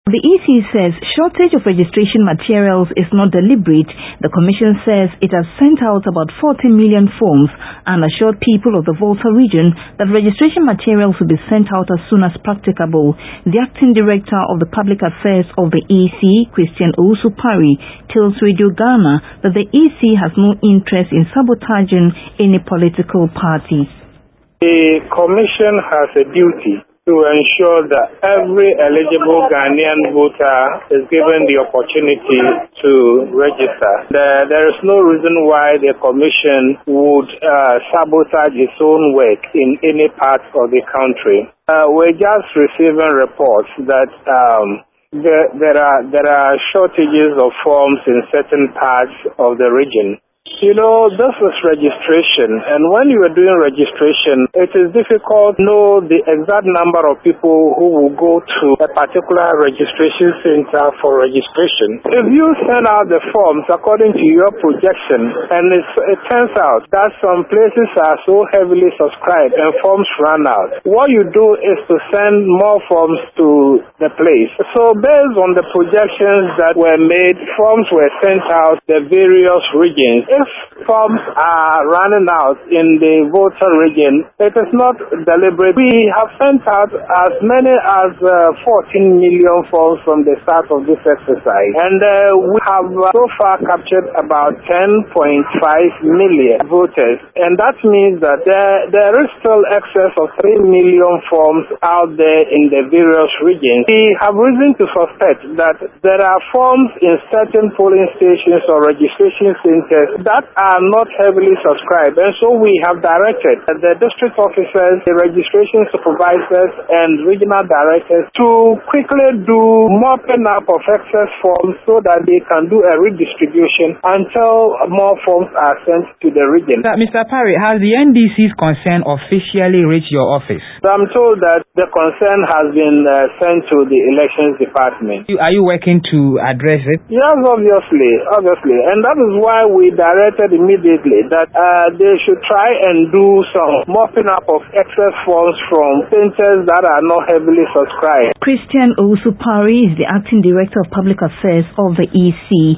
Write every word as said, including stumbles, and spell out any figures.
The E C says shortage of registration materials is not deliberate. The Commission says it has sent out about forty million forms and assured people of the Volta region that registration materials will be sent out as soon as practicable. The Acting Director of the Public Affairs of the E C, Christian Owusu-Parry, tells Radio Ghana that the E C has no interest in sabotaging any political party. The Commission has a duty to ensure that every eligible Ghanaian voter is given the opportunity to register. There, there is no reason why the Commission would uh, sabotage its own work in any part of the country. Uh, we're just receiving reports that um, there, there are there are shortages of forms in certain parts of the region. You know, this is registration, and when you are doing registration, it is difficult to know the exact number of people who will go to a particular registration center for registration. If you send out the forms according to your projection, and it's, it turns out that some places are so heavily subscribed and forms run out, what you do is to send more forms to the place. So based on the projections that were made, forms were sent out to the various regions. If forms are running out in the Volta region, it is not deliberate. We have sent out as many as uh, fourteen million forms from the start of this exercise, and uh, we have uh, so far captured about ten point five million voters, and that means that there, there is still excess of three million forms out there in the various regions. We have reason to suspect that there are forms in certain polling stations or registration centers that are not heavily subscribed, and so we have directed the district officers, the registration supervisors, and regional directors to quickly do mopping up of excess forms so that they can do a redistribution until more forms are sent to the region. Mister Parry, has the N D C's concern officially reached your office? I'm told that the concern has been uh, sent to the elections department. Are you working to address it? Yes, obviously, obviously, and that is why we directed immediately that uh, they should try and do some mopping up of excess forms from centers that are not heavily subscribed. Christian Owusu-Parry is the Acting Director of Public Affairs of the E C.